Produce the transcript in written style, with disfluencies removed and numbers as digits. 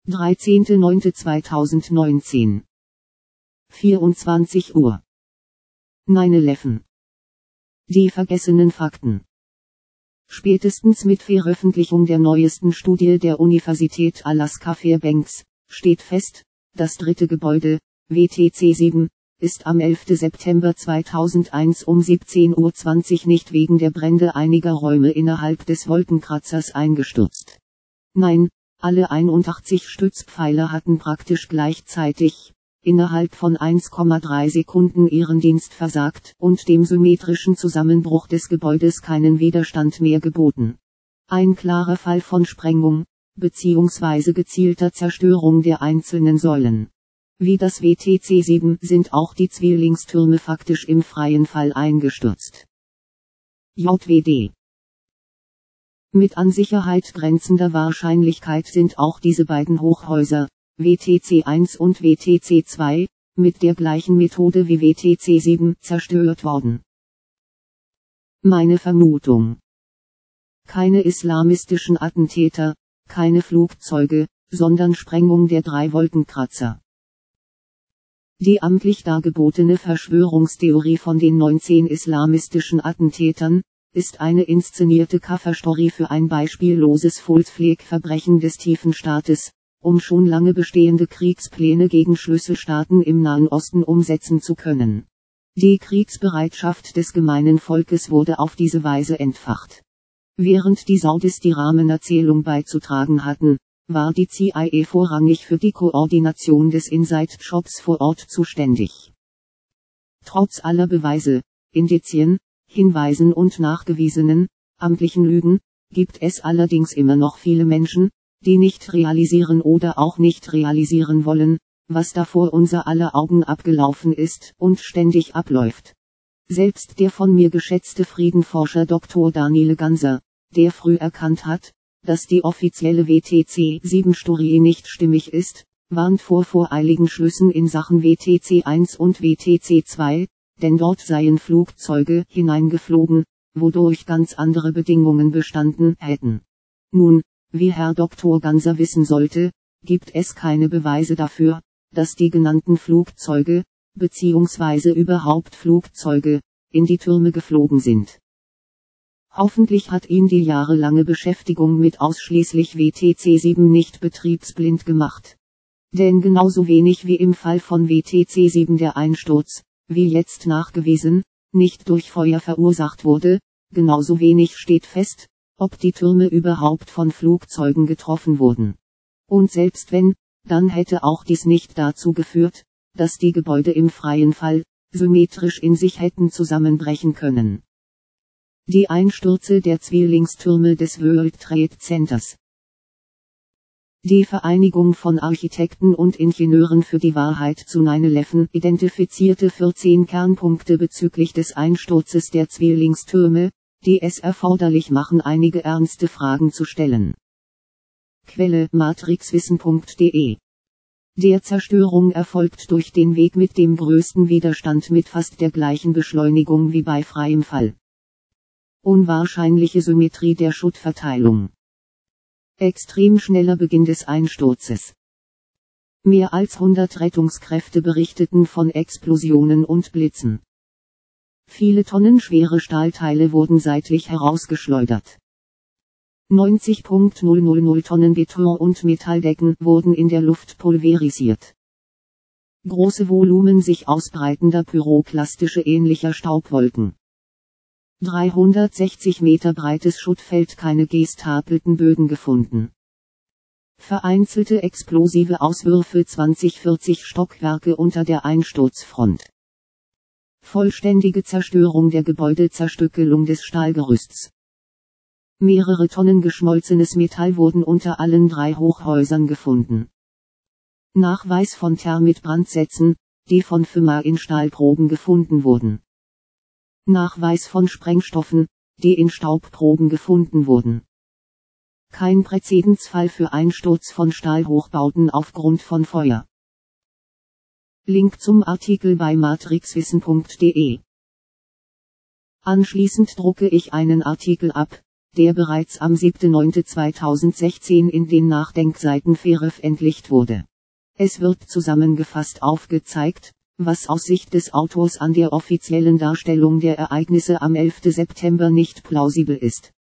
13.09.2019. 24 Uhr. 9/11. Die vergessenen Fakten. Spätestens mit Veröffentlichung der neuesten Studie der Universität Alaska Fairbanks, steht fest, das dritte Gebäude, WTC 7, ist am 11. September 2001 um 17:20 Uhr nicht wegen der Brände einiger Räume innerhalb des Wolkenkratzers eingestürzt. Nein, alle 81 Stützpfeiler hatten praktisch gleichzeitig, innerhalb von 1,3 Sekunden ihren Dienst versagt und dem symmetrischen Zusammenbruch des Gebäudes keinen Widerstand mehr geboten. Ein klarer Fall von Sprengung, bzw. gezielter Zerstörung der einzelnen Säulen. Wie das WTC 7 sind auch die Zwillingstürme faktisch im freien Fall eingestürzt. JWD. Mit an Sicherheit grenzender Wahrscheinlichkeit sind auch diese beiden Hochhäuser, WTC 1 und WTC 2, mit der gleichen Methode wie WTC 7 zerstört worden. Meine Vermutung. Keine islamistischen Attentäter, keine Flugzeuge, sondern Sprengung der 3 Wolkenkratzer. Die amtlich dargebotene Verschwörungstheorie von den 19 islamistischen Attentätern, ist eine inszenierte Coverstory für ein beispielloses False-Flag-Verbrechen des tiefen Staates, um schon lange bestehende Kriegspläne gegen Schlüsselstaaten im Nahen Osten umsetzen zu können. Die Kriegsbereitschaft des gemeinen Volkes wurde auf diese Weise entfacht. Während die Saudis die Rahmenerzählung beizutragen hatten, war die CIA vorrangig für die Koordination des Inside-Jobs vor Ort zuständig. Trotz aller Beweise, Indizien, Hinweisen und nachgewiesenen, amtlichen Lügen, gibt es allerdings immer noch viele Menschen, die nicht realisieren oder auch nicht realisieren wollen, was da vor unser aller Augen abgelaufen ist und ständig abläuft. Selbst der von mir geschätzte Friedenforscher Dr. Daniel Ganser, der früh erkannt hat, dass die offizielle WTC 7-Studie nicht stimmig ist, warnt vor voreiligen Schlüssen in Sachen WTC 1 und WTC 2, denn dort seien Flugzeuge hineingeflogen, wodurch ganz andere Bedingungen bestanden hätten. Nun, wie Herr Dr. Ganser wissen sollte, gibt es keine Beweise dafür, dass die genannten Flugzeuge, bzw. überhaupt Flugzeuge, in die Türme geflogen sind. Hoffentlich hat ihn die jahrelange Beschäftigung mit ausschließlich WTC 7 nicht betriebsblind gemacht. Denn genauso wenig wie im Fall von WTC 7 der Einsturz, wie jetzt nachgewiesen, nicht durch Feuer verursacht wurde, genauso wenig steht fest, ob die Türme überhaupt von Flugzeugen getroffen wurden. Und selbst wenn, dann hätte auch dies nicht dazu geführt, dass die Gebäude im freien Fall, symmetrisch in sich hätten zusammenbrechen können. Die Einstürze der Zwillingstürme des World Trade Centers. Die Vereinigung von Architekten und Ingenieuren für die Wahrheit zu 9/11 identifizierte 14 Kernpunkte bezüglich des Einsturzes der Zwillingstürme, die es erforderlich machen, einige ernste Fragen zu stellen. Quelle: matrixwissen.de. Der Zerstörung erfolgt durch den Weg mit dem größten Widerstand mit fast der gleichen Beschleunigung wie bei freiem Fall. Unwahrscheinliche Symmetrie der Schuttverteilung. Extrem schneller Beginn des Einsturzes. Mehr als 100 Rettungskräfte berichteten von Explosionen und Blitzen. Viele tonnenschwere Stahlteile wurden seitlich herausgeschleudert. 90,000 Tonnen Beton und Metalldecken wurden in der Luft pulverisiert. Große Volumen sich ausbreitender pyroklastische ähnlicher Staubwolken. 360 Meter breites Schuttfeld, keine gestapelten Böden gefunden. Vereinzelte explosive Auswürfe, 20-40 Stockwerke unter der Einsturzfront. Vollständige Zerstörung der Gebäude, Zerstückelung des Stahlgerüsts. Mehrere Tonnen geschmolzenes Metall wurden unter allen 3 Hochhäusern gefunden. Nachweis von Thermitbrandsätzen, die von FEMA in Stahlproben gefunden wurden. Nachweis von Sprengstoffen, die in Staubproben gefunden wurden. Kein Präzedenzfall für Einsturz von Stahlhochbauten aufgrund von Feuer. Link zum Artikel bei matrixwissen.de. Anschließend drucke ich einen Artikel ab, der bereits am 7.9.2016 in den Nachdenkseiten veröffentlicht wurde. Es wird zusammengefasst aufgezeigt, was aus Sicht des Autors an der offiziellen Darstellung der Ereignisse am 11. September nicht plausibel ist.